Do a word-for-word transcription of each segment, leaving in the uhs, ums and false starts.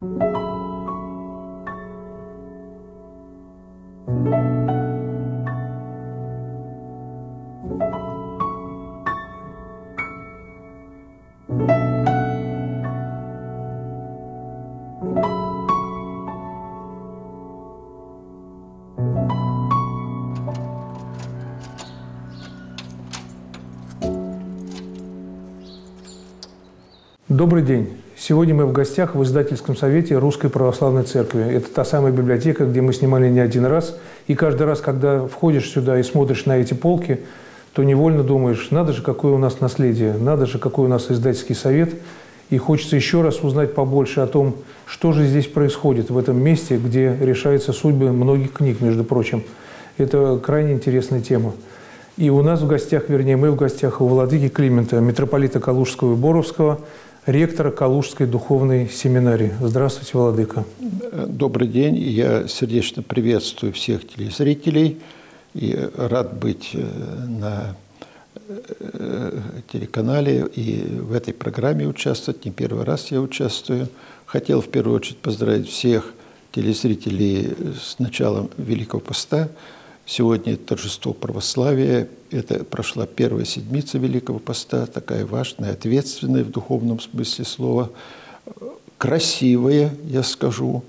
Добрый день. Сегодня мы в гостях в издательском совете Русской Православной Церкви. Это та самая библиотека, где мы снимали не один раз. И каждый раз, когда входишь сюда и смотришь на эти полки, то невольно думаешь, надо же, какое у нас наследие, надо же, какой у нас издательский совет. И хочется еще раз узнать побольше о том, что же здесь происходит в этом месте, где решаются судьбы многих книг, между прочим. Это крайне интересная тема. И у нас в гостях, вернее, мы в гостях у владыки Климента, митрополита Калужского и Боровского, ректора Калужской духовной семинарии. Здравствуйте, владыка. Добрый день. Я сердечно приветствую всех телезрителей и рад быть на телеканале и в этой программе участвовать. Не первый раз я участвую. Хотел в первую очередь поздравить всех телезрителей с началом Великого Поста. Сегодня торжество православия. Это прошла первая седмица Великого Поста, такая важная, ответственная в духовном смысле слова, красивая, я скажу.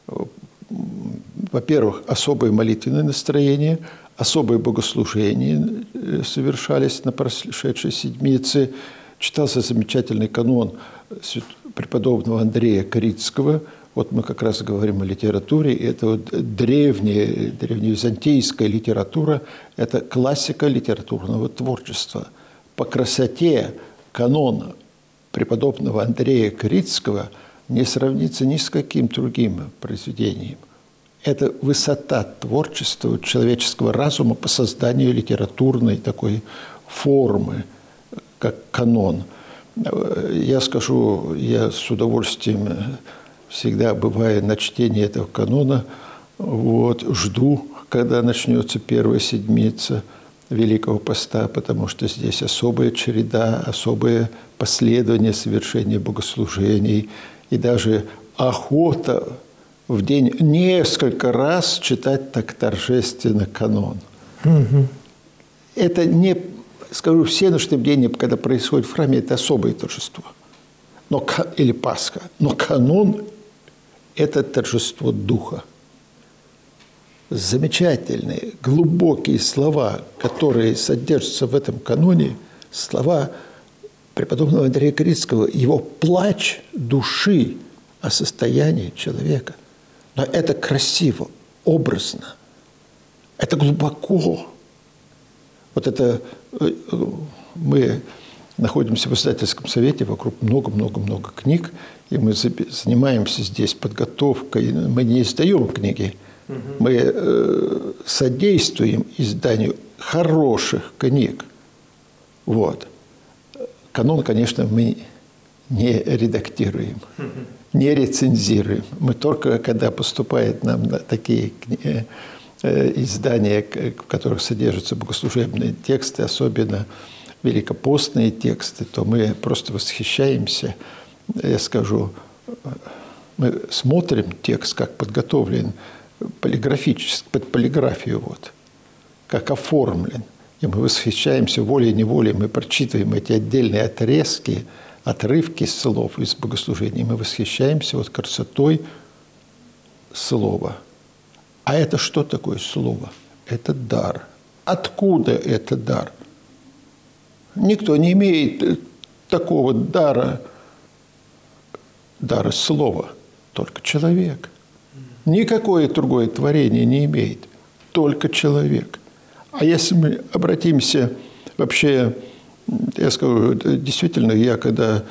Во-первых, особое молитвенное настроение, особые богослужения совершались на прошедшей седмице. Читался замечательный канон преподобного Андрея Корицкого. Вот мы как раз говорим о литературе. Это вот древняя, древневизантийская литература, это классика литературного творчества. По красоте канон преподобного Андрея Корицкого не сравнится ни с каким другим произведением. Это высота творчества человеческого разума по созданию литературной такой формы, как канон. Я скажу, я с удовольствием всегда бываю на чтении этого канона, вот, жду, когда начнется первая седмица Великого Поста, потому что здесь особая череда, особое последование совершения богослужений и даже охота в день несколько раз читать так торжественно канон. Угу. Это не, скажу, всеночное бдение, когда происходит в храме, это особое торжество. Но, или Пасха. Но канон – это торжество Духа. Замечательные, глубокие слова, которые содержатся в этом каноне, слова преподобного Андрея Корицкого, его плач души о состоянии человека. Но это красиво, образно, это глубоко. Вот это мы находимся в издательском совете, вокруг много-много-много книг, и мы занимаемся здесь подготовкой. Мы не издаем книги, угу. мы э, содействуем изданию хороших книг. Вот. Канон, конечно, мы не редактируем, угу. не рецензируем. Мы только, когда поступают нам такие книги, э, издания, в которых содержатся богослужебные тексты, особенно великопостные тексты, то мы просто восхищаемся. Я скажу, мы смотрим текст, как подготовлен полиграфически, под полиграфию, вот, как оформлен. И мы восхищаемся волей-неволей, мы прочитываем эти отдельные отрезки, отрывки слов из богослужения, мы восхищаемся вот красотой слова. А это что такое слово? Это дар. Откуда это дар? Никто не имеет такого дара, дара слова, только человек. Никакое другое творение не имеет, только человек. А если мы обратимся вообще, я скажу, действительно, я когда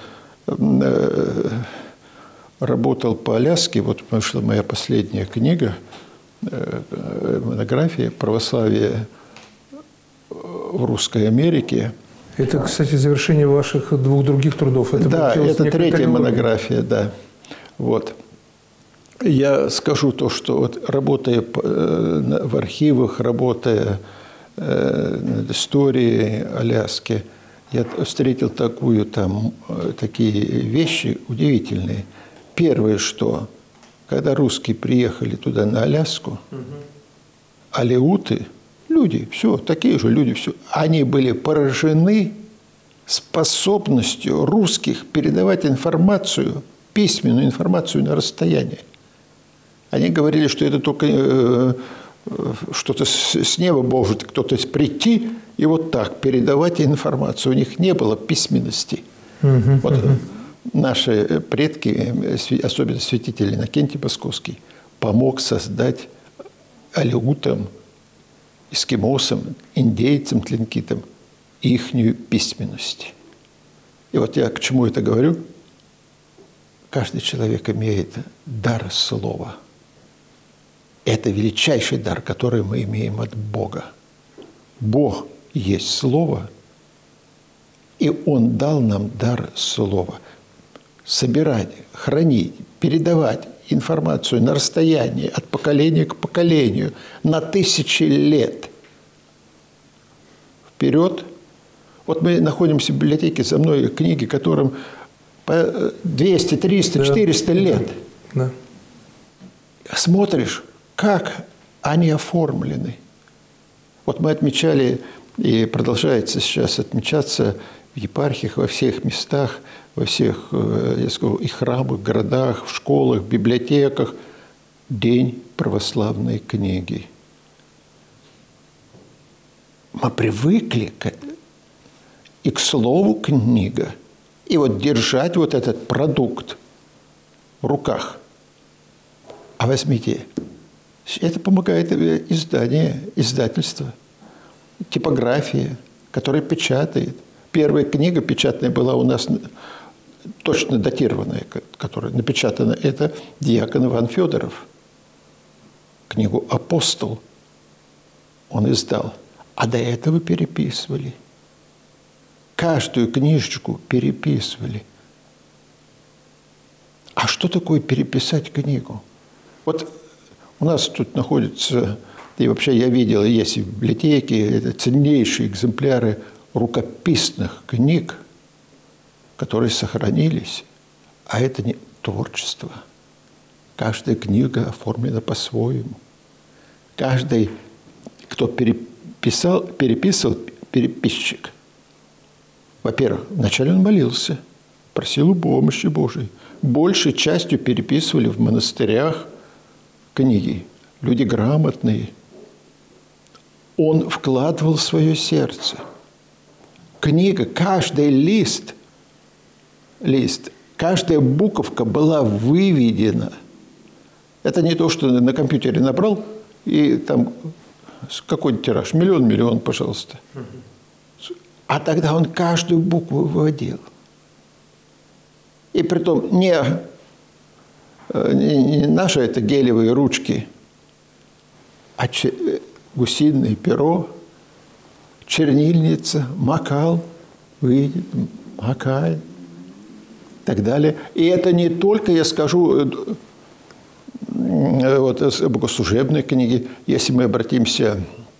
работал по Аляске, вот вышла моя последняя книга, монография «Православие в Русской Америке». Это, кстати, завершение ваших двух других трудов. Это да, это третья монография, да. Вот. Я скажу то, что вот работая в архивах, работая над историей Аляски, я встретил такую, там, такие вещи удивительные. Первое, что, когда русские приехали туда, на Аляску, угу. алеуты, люди, все, такие же люди, все, они были поражены способностью русских передавать информацию, письменную информацию на расстоянии. Они говорили, что это только э, что-то с, с неба может кто-то прийти и вот так передавать информацию. У них не было письменности. Uh-huh, вот uh-huh. Наши предки, особенно святитель Иннокентий Московский, помог создать алеутам, эскимосам, индейцам, тлинкитам ихнюю письменность. И вот я к чему это говорю? Каждый человек имеет дар слова. Это величайший дар, который мы имеем от Бога. Бог есть Слово, и Он дал нам дар слова. Собирать, хранить, передавать информацию на расстоянии от поколения к поколению на тысячи лет вперед. Вот мы находимся в библиотеке, за мной книги, которым по двести, триста, четыреста лет. Да. Смотришь, как они оформлены. Вот мы отмечали, и продолжается сейчас отмечаться в епархиях, во всех местах, во всех, я скажу, и храмах, городах, в школах, библиотеках День православной книги. Мы привыкли к, и к слову книга, и вот держать вот этот продукт в руках. А возьмите, это помогает издание, издательство, типография, которая печатает. Первая книга печатная была у нас точно датированная, которая напечатана. Это диакон Иван Федоров. Книгу «Апостол» он издал. А до этого переписывали. Каждую книжечку переписывали. А что такое переписать книгу? Вот у нас тут находятся, и вообще я видел, есть в библиотеке, это ценнейшие экземпляры рукописных книг, которые сохранились. А это не творчество. Каждая книга оформлена по-своему. Каждый, кто переписал, переписывал, переписчик, во-первых, вначале он молился, просил у помощи Божией. Большей частью переписывали в монастырях книги. Люди грамотные. Он вкладывал в свое сердце. Книга, каждый лист, лист, каждая буковка была выведена. Это не то, что на компьютере набрал, и там какой-то тираж, миллион-миллион, пожалуйста. А тогда он каждую букву выводил. И притом не, не, не наши это гелевые ручки, а че, гусиное перо, чернильница, макал, выйдет, макает, и так далее. И это не только, я скажу, вот, богослужебные книги. Если мы обратимся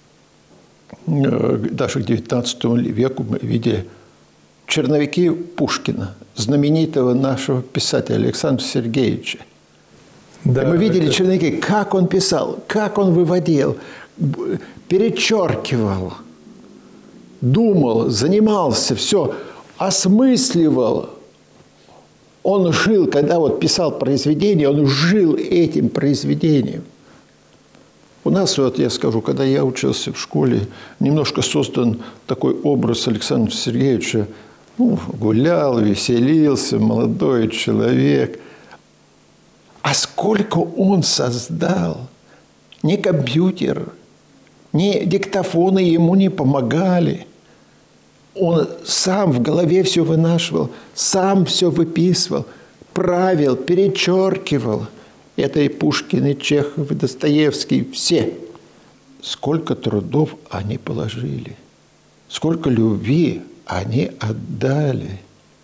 даже к девятнадцатому веку, мы видели черновики Пушкина, знаменитого нашего писателя Александра Сергеевича. Да, мы видели это... черновики, как он писал, как он выводил, перечеркивал, думал, занимался, все, осмысливал. Он жил, когда вот писал произведение, он жил этим произведением. У нас, вот я скажу, когда я учился в школе, немножко создан такой образ Александра Сергеевича. Ну, гулял, веселился, молодой человек. А сколько он создал? Ни компьютер, ни диктофоны ему не помогали. Он сам в голове все вынашивал, сам все выписывал, правил, перечеркивал. Это и Пушкин, и Чехов, и Достоевский, все. Сколько трудов они положили, сколько любви они отдали,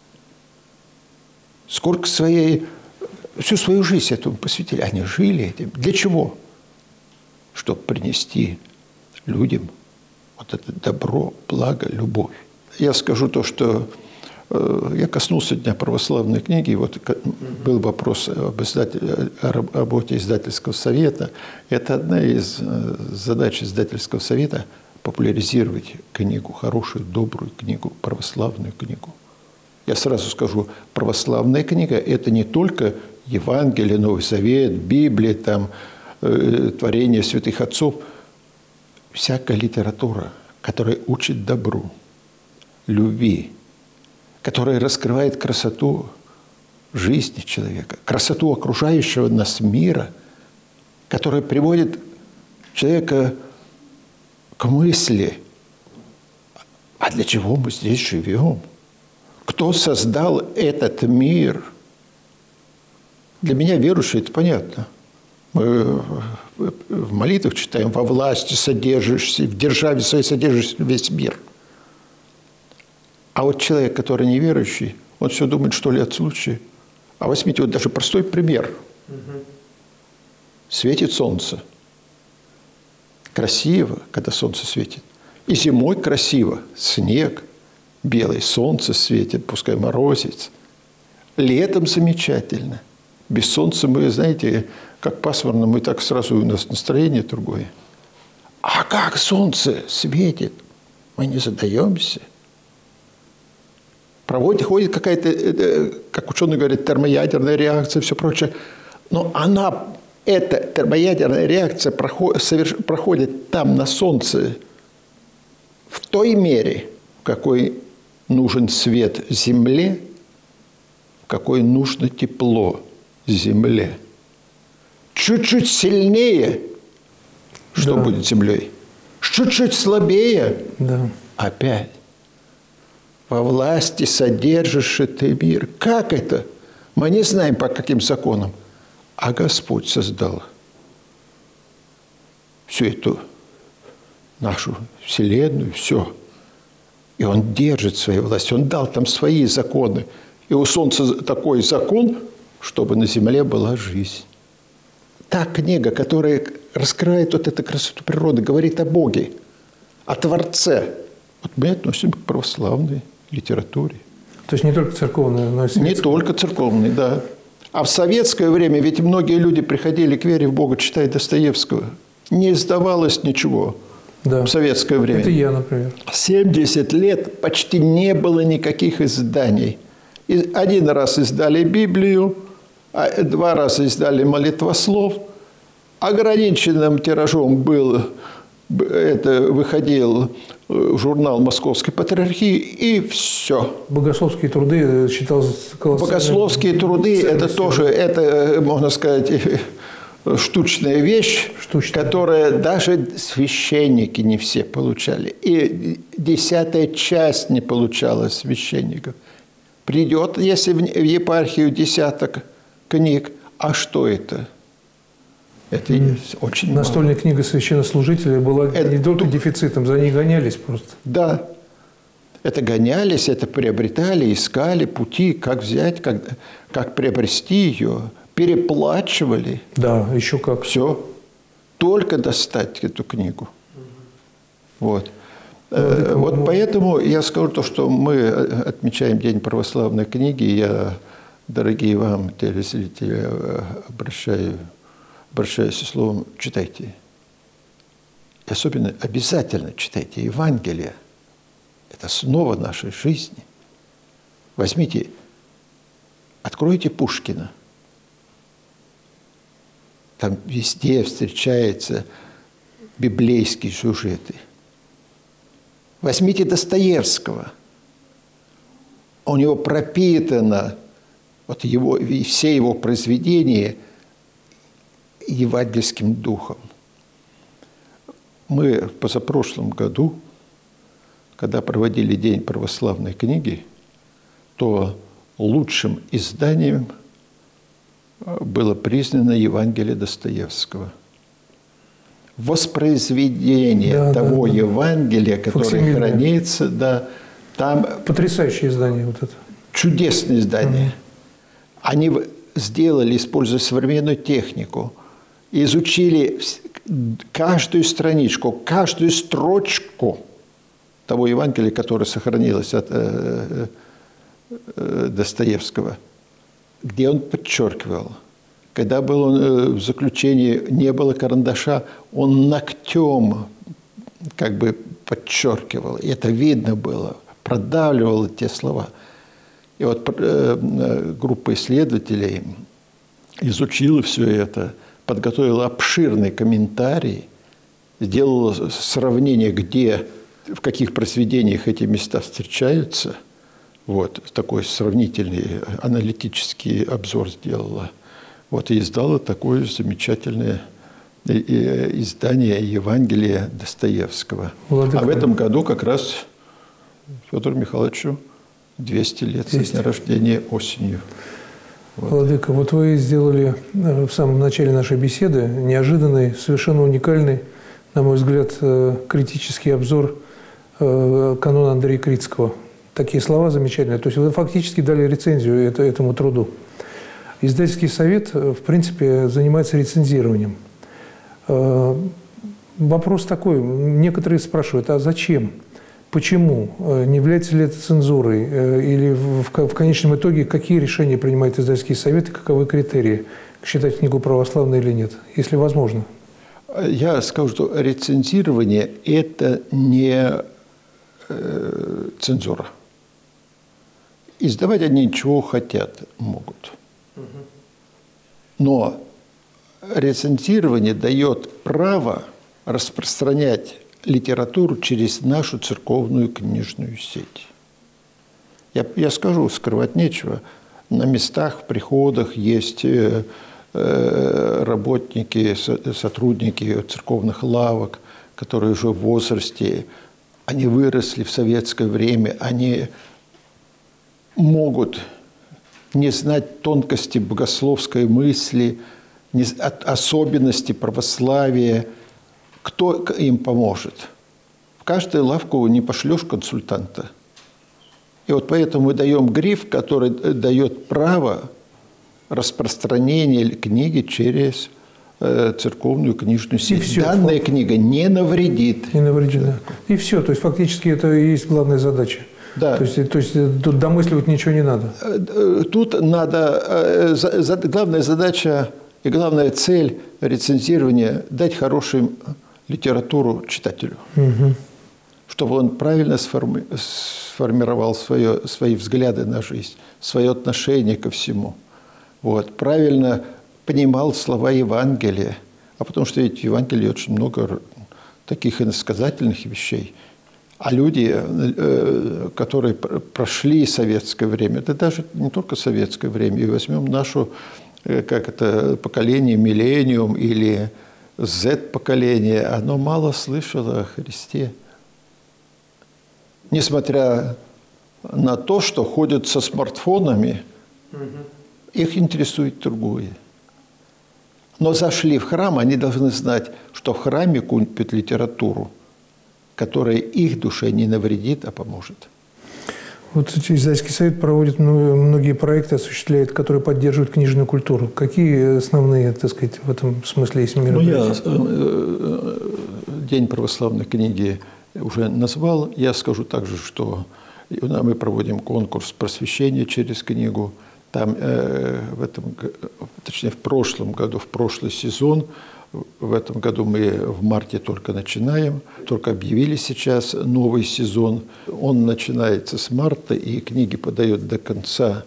сколько своей, всю свою жизнь этому посвятили. Они жили этим. Для чего? Чтобы принести людям вот это добро, благо, любовь. Я скажу то, что Я коснулся Дня православной книги. Вот был вопрос об издатель, о работе издательского совета. Это одна из задач издательского совета – популяризировать книгу, хорошую, добрую книгу, православную книгу. Я сразу скажу, православная книга – это не только Евангелие, Новый Завет, Библия, там, э, творение святых отцов. Всякая литература, которая учит добру, любви, которая раскрывает красоту жизни человека, красоту окружающего нас мира, которая приводит человека к мысли, а для чего мы здесь живем? Кто создал этот мир? Для меня, верующий, это понятно. Мы в молитвах читаем: «Во власти содержишься, в державе своей содержишься весь мир». А вот человек, который неверующий, он все думает, что ли, от случая. А возьмите вот даже простой пример. Угу. Светит солнце. Красиво, когда солнце светит. И зимой красиво. Снег белый, солнце светит, пускай морозец. Летом замечательно. Без солнца мы, знаете, как пасмурно, мы так сразу, у нас настроение другое. А как солнце светит, мы не задаемся. Проводит, ходит какая-то, как ученые говорят, термоядерная реакция, все прочее. Но она, эта термоядерная реакция проходит, соверш, проходит там, на Солнце, в той мере, в какой нужен свет Земле, в какой нужно тепло Земле. Чуть-чуть сильнее, что да. будет с Землей? Чуть-чуть слабее, да. опять. Во власти содержишь ты мир. Как это? Мы не знаем, по каким законам. А Господь создал всю эту нашу Вселенную, все. И Он держит своей власть. Он дал там свои законы. И у Солнца такой закон, чтобы на земле была жизнь. Та книга, которая раскрывает вот эту красоту природы, говорит о Боге, о Творце. Вот мы относимся к православной литературе. То есть не только церковная, но и светская? Не только церковной, да. А в советское время ведь многие люди приходили к вере в Бога, читая Достоевского. Не издавалось ничего да. в советское время. Это я, например. семьдесят лет почти не было никаких изданий. И один раз издали Библию, два раза издали молитвослов. Ограниченным тиражом был, это выходил журнал Московской Патриархии, и все. Богословские труды читал колоссальные. Богословские труды – это тоже, это, можно сказать, штучная вещь, штучная. Которая даже священники не все получали. И десятая часть не получала священников. Придет, если в епархию десяток книг, а что это? Это очень Настольная мало. Книга священнослужителя была это, не только дефицитом, за ней гонялись просто. Да. Это гонялись, это приобретали, искали пути, как взять, как, как приобрести ее. Переплачивали. Да, еще как. Все. Только достать эту книгу. Вот. Ну, вот ну, поэтому я скажу то, что мы отмечаем День православной книги. Я, дорогие вам, телезрители, обращаю обращаюсь словом, читайте. И особенно обязательно читайте Евангелие. Это основа нашей жизни. Возьмите, откройте Пушкина. Там везде встречаются библейские сюжеты. Возьмите Достоевского. У него пропитано, вот его, все его произведения евангельским духом. Мы в позапрошлом году, когда проводили День православной книги, то лучшим изданием было признано Евангелие Достоевского. Воспроизведение да, того да, да. Евангелия, которое хранится, да, там… Потрясающее издание вот это. Чудесное издание. Mm-hmm. Они сделали, используя современную технику, изучили каждую страничку, каждую строчку того Евангелия, которое сохранилось от, Достоевского, где он подчеркивал, когда был он в заключении, не было карандаша, он ногтем как бы подчеркивал, и это видно было, продавливал те слова. И вот группа исследователей изучила все это, подготовила обширный комментарий, сделала сравнение, где, в каких произведениях эти места встречаются. Вот, такой сравнительный аналитический обзор сделала. Вот, и издала такое замечательное издание Евангелия Достоевского. Владыка. А в этом году как раз Федору Михайловичу двести лет со дня рождения осенью. Вот. Владыка, вот вы сделали в самом начале нашей беседы неожиданный, совершенно уникальный, на мой взгляд, критический обзор канона Андрея Критского. Такие слова замечательные. То есть вы фактически дали рецензию этому труду. Издательский совет, в принципе, занимается рецензированием. Вопрос такой. Некоторые спрашивают, а зачем? Почему? Не является ли это цензурой? Или в конечном итоге какие решения принимает издательский совет и каковы критерии? Считать книгу православной или нет, если возможно? Я скажу, что рецензирование – это не э, цензура. Издавать они чего хотят могут. Но рецензирование дает право распространять литературу через нашу церковную книжную сеть. Я, я скажу, скрывать нечего. На местах, в приходах есть э, э, работники, со, сотрудники церковных лавок, которые уже в возрасте, они выросли в советское время, они могут не знать тонкости богословской мысли, не, особенности православия. Кто им поможет? В каждую лавку не пошлешь консультанта. И вот поэтому мы даем гриф, который дает право распространения книги через э, церковную книжную сеть. Все. Данная книга не навредит. Не навредит, да. И все. То есть фактически это и есть главная задача. Да. То есть, то есть тут домысливать ничего не надо. Тут надо, главная задача и главная цель рецензирования – дать хорошую литературу читателю, угу. чтобы он правильно сформи, сформировал свое, свои взгляды на жизнь, свое отношение ко всему. Вот, правильно понимал слова Евангелия. А потому что ведь в Евангелии очень много таких иносказательных вещей. А люди, которые прошли советское время, это даже не только советское время, и возьмем нашу, как это, поколение миллениум или зет-поколение, оно мало слышало о Христе. Несмотря на то, что ходят со смартфонами, угу. их интересует другое. Но зашли в храм, они должны знать, что в храме купят литературу, которая их душе не навредит, а поможет. Вот издательский совет проводит многие проекты, осуществляет, которые поддерживают книжную культуру. Какие основные, так сказать, в этом смысле есть мероприятия? Ну, я День православной книги уже назвал. Я скажу также, что мы проводим конкурс просвещения через книгу. Там в этом, точнее, в прошлом году, в прошлый сезон, в этом году мы в марте только начинаем, только объявили сейчас новый сезон. Он начинается с марта, и книги подают до конца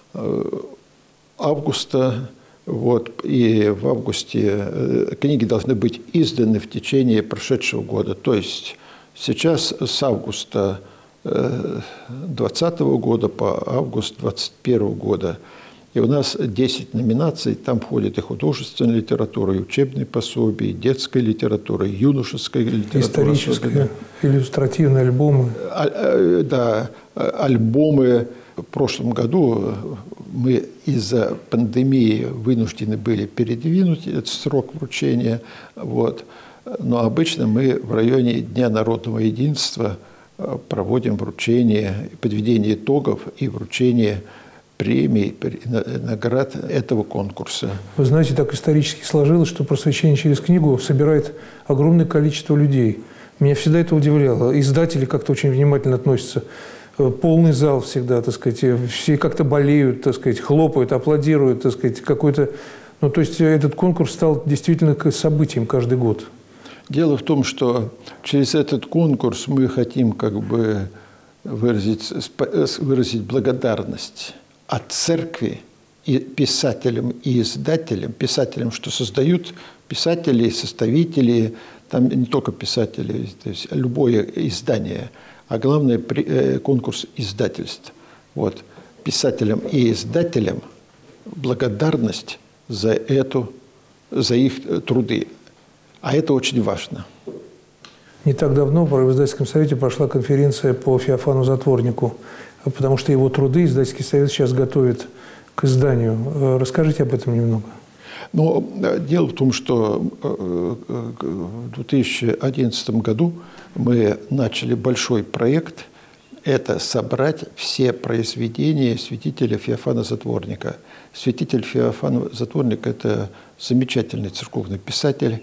августа. Вот. И в августе книги должны быть изданы в течение прошедшего года. То есть сейчас с августа двадцатого года по август двадцать первого года. И у нас десять номинаций, там входит и художественная литература, и учебные пособия, и детская литература, и юношеская литература. Историческая, иллюстративные альбомы. А, да, альбомы. В прошлом году мы из-за пандемии вынуждены были передвинуть этот срок вручения. Вот. Но обычно мы в районе Дня народного единства проводим вручение, подведение итогов и вручение премий, наград этого конкурса. Вы знаете, так исторически сложилось, что просвещение через книгу собирает огромное количество людей. Меня всегда это удивляло. Издатели как-то очень внимательно относятся. полный зал всегда, так сказать, все как-то болеют, так сказать, хлопают, аплодируют, так сказать, какой-то... Ну, то есть этот конкурс стал действительно событием каждый год. Дело в том, что через этот конкурс мы хотим как бы выразить, выразить благодарность от церкви и писателям и издателям, писателям, что создают писатели, составители, там не только писатели, то есть любое издание, а главное конкурс издательств. Вот. Писателям и издателям благодарность за, эту, за их труды. А это очень важно. Не так давно в издательском совете прошла конференция по Феофану Затворнику, потому что его труды издательский совет сейчас готовит к изданию. Расскажите об этом немного. Но дело в том, что в две тысячи одиннадцатом году мы начали большой проект. Это собрать все произведения святителя Феофана Затворника. Святитель Феофан Затворник – это замечательный церковный писатель.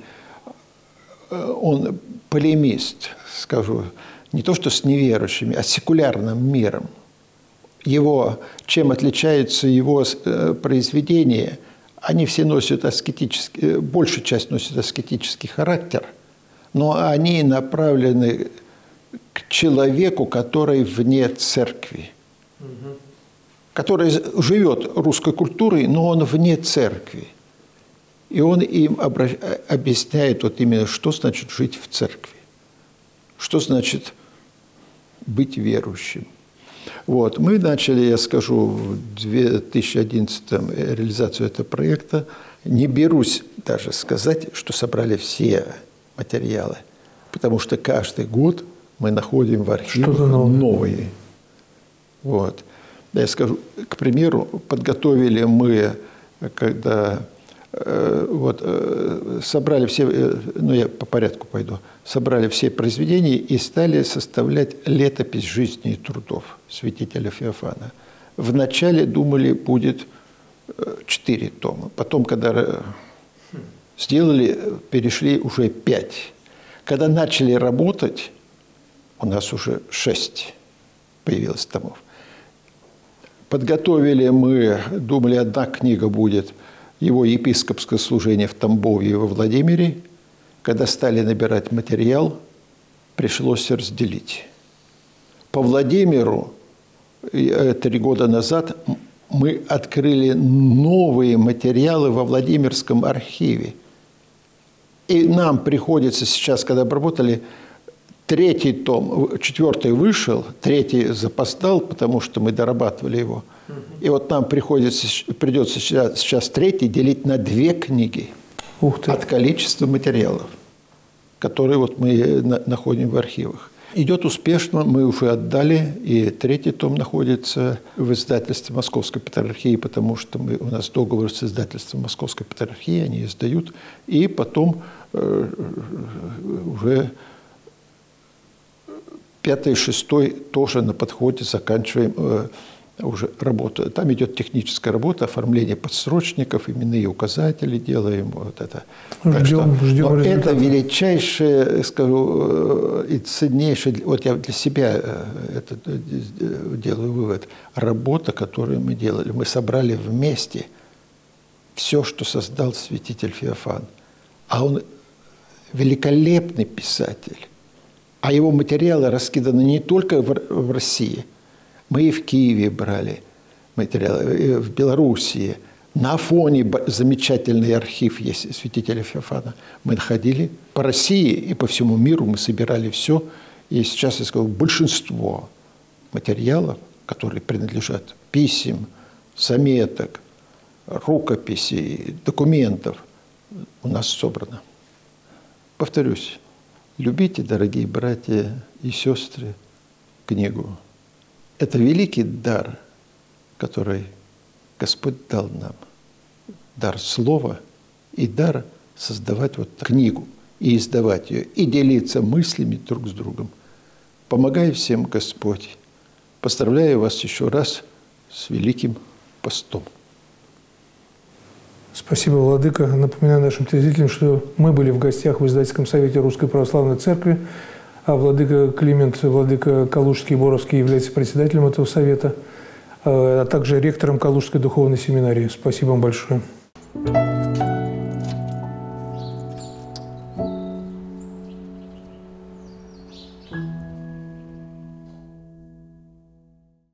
Он полемист, скажу, не то что с неверующими, а с секулярным миром. Его, чем отличаются его произведения, они все носят аскетический, большая часть носит аскетический характер, но они направлены к человеку, который вне церкви, угу. который живет русской культурой, но он вне церкви. И он им объясняет вот именно, что значит жить в церкви, что значит быть верующим. Вот. Мы начали, я скажу, в две тысячи одиннадцатом реализацию этого проекта. Не берусь даже сказать, что собрали все материалы, потому что каждый год мы находим в архивах новые. Вот. Я скажу, к примеру, подготовили мы, когда... Вот, собрали все, ну я по порядку пойду, собрали все произведения и стали составлять летопись жизни и трудов святителя Феофана. Вначале думали, будет четыре тома, потом, когда сделали, перешли уже пять. Когда начали работать, у нас уже шесть появилось томов. Подготовили мы, думали, одна книга будет, его епископское служение в Тамбове и во Владимире. Когда стали набирать материал, пришлось разделить. По Владимиру три года назад мы открыли новые материалы во Владимирском архиве. И нам приходится сейчас, когда обработали, третий том, четвертый вышел, третий запоздал, потому что мы дорабатывали его. И вот нам приходится, придется сейчас, сейчас третий делить на две книги. Ух ты. От количества материалов, которые вот мы на, находим в архивах. Идет успешно, мы уже отдали, и третий том находится в издательстве Московской Патриархии, потому что мы, у нас договор с издательством Московской Патриархии, они издают, и потом э, уже пятый, шестой тоже на подходе заканчиваем э, уже работу. Там идет техническая работа, оформление подсрочников, именные указатели делаем. Вот это. Ждем, что, ждем но это величайшее, скажу, и ценнейшее, вот я для себя это делаю вывод, работа, которую мы делали. Мы собрали вместе все, что создал святитель Феофан. А он великолепный писатель. А его материалы раскиданы не только в, в России. Мы и в Киеве брали материалы, и в Белоруссии. На Афоне замечательный архив есть святителя Феофана. Мы находили по России и по всему миру, мы собирали все. И сейчас, я скажу, большинство материалов, которые принадлежат писем, заметок, рукописей, документов, у нас собрано. Повторюсь, любите, дорогие братья и сестры, книгу. Это великий дар, который Господь дал нам. Дар слова и дар создавать вот книгу, и издавать ее, и делиться мыслями друг с другом. Помогай всем, Господь. Поздравляю вас еще раз с Великим постом. Спасибо, Владыка. Напоминаю нашим телезрителям, что мы были в гостях в Издательском совете Русской Православной Церкви. а владыка Климент, владыка Калужский и Боровский, является председателем этого совета, а также ректором Калужской духовной семинарии. Спасибо вам большое.